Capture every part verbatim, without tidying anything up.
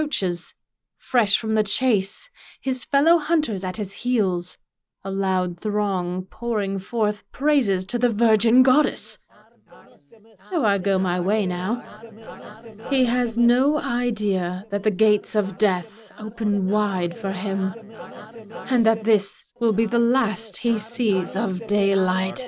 approaches, fresh from the chase, his fellow hunters at his heels, a loud throng pouring forth praises to the virgin goddess. So I go my way now. He has no idea that the gates of death open wide for him, and that this will be the last he sees of daylight.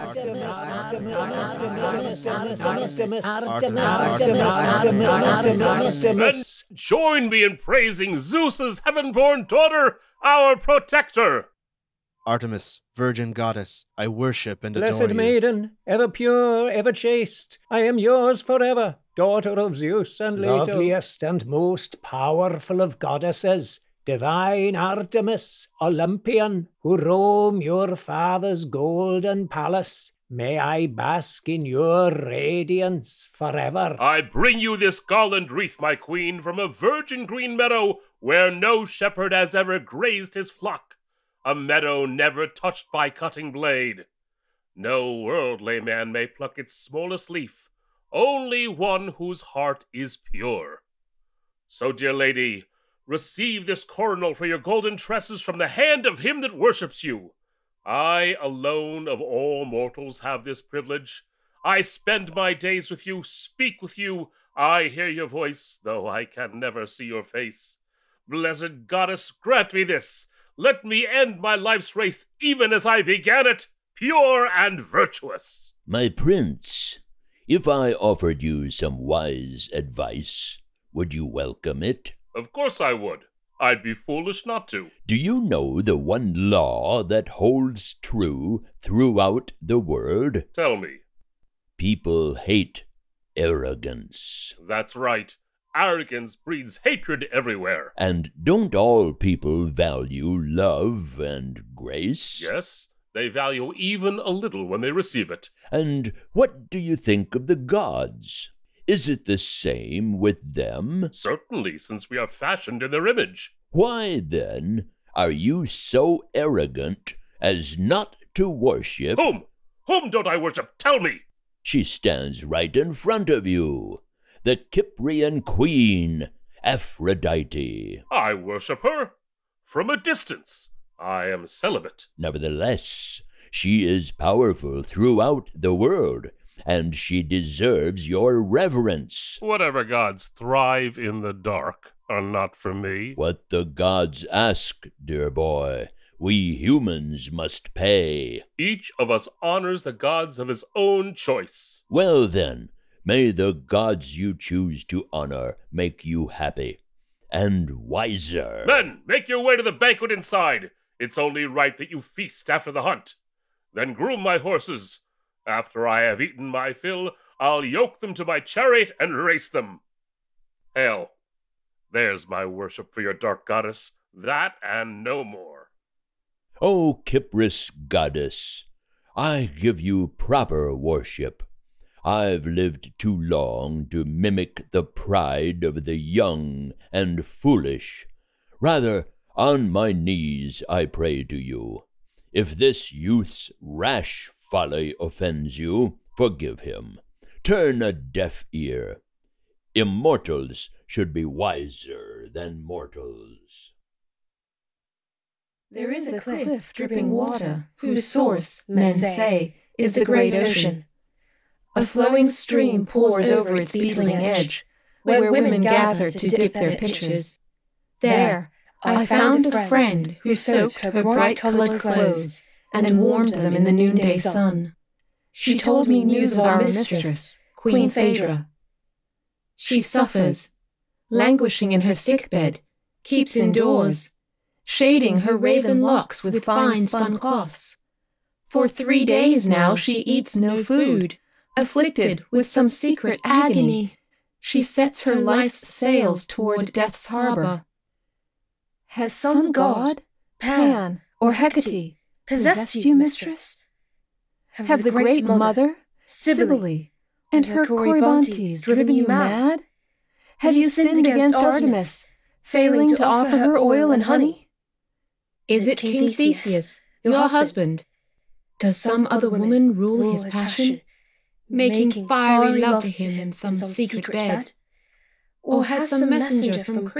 Then join me in praising Zeus's heaven-born daughter, our protector. Artemis, virgin goddess, I worship and adore you. Blessed maiden, ever pure, ever chaste, I am yours forever, daughter of Zeus and Leto. Loveliest and most powerful of goddesses, divine Artemis, Olympian, who roam your father's golden palace, may I bask in your radiance forever. I bring you this garland wreath, my queen, from a virgin green meadow where no shepherd has ever grazed his flock. A meadow never touched by cutting blade. No worldly man may pluck its smallest leaf, only one whose heart is pure. So, dear lady, receive this coronal for your golden tresses from the hand of him that worships you. I alone of all mortals have this privilege. I spend my days with you, speak with you, I hear your voice, though I can never see your face. Blessed goddess, grant me this. Let me end my life's race even as I began it, pure and virtuous. My prince, if I offered you some wise advice, would you welcome it? Of course I would. I'd be foolish not to. Do you know the one law that holds true throughout the world? Tell me. People hate arrogance. That's right. Arrogance breeds hatred everywhere. And don't all people value love and grace? Yes, they value even a little when they receive it. And what do you think of the gods? Is it the same with them? Certainly, since we are fashioned in their image. Why, then, are you so arrogant as not to worship? Whom? Whom don't I worship? Tell me! She stands right in front of you. The Cyprian queen, Aphrodite. I worship her from a distance. I am celibate. Nevertheless, she is powerful throughout the world, and she deserves your reverence. Whatever gods thrive in the dark are not for me. What the gods ask, dear boy, we humans must pay. Each of us honors the gods of his own choice. Well then, may the gods you choose to honor make you happy and wiser. Men, make your way to the banquet inside. It's only right that you feast after the hunt. Then groom my horses. After I have eaten my fill, I'll yoke them to my chariot and race them. Hail, there's my worship for your dark goddess. That and no more. O Cypris goddess, I give you proper worship. I've lived too long to mimic the pride of the young and foolish. Rather, on my knees I pray to you. If this youth's rash folly offends you, forgive him. Turn a deaf ear. Immortals should be wiser than mortals. There is a cliff dripping water, whose source, men say, is the great ocean. A flowing stream pours over its beetling edge, where women gather to dip their pitchers. There, I found a friend who soaked her bright-colored clothes and warmed them in the noonday sun. She told me news of our mistress, Queen Phaedra. She suffers, languishing in her sickbed, keeps indoors, shading her raven locks with fine spun cloths. For three days now she eats no food. Afflicted with some secret agony, she sets her life's sails toward death's harbor. Has some god, Pan or Hecate, possessed you, mistress? Have the great mother, Cybele, and her Corybantes driven you mad? Have you sinned against Artemis, failing to offer her oil and honey? Is it King Theseus, your husband? Does some other woman rule his passion, making fiery love to him in some secret bed? Or has some messenger from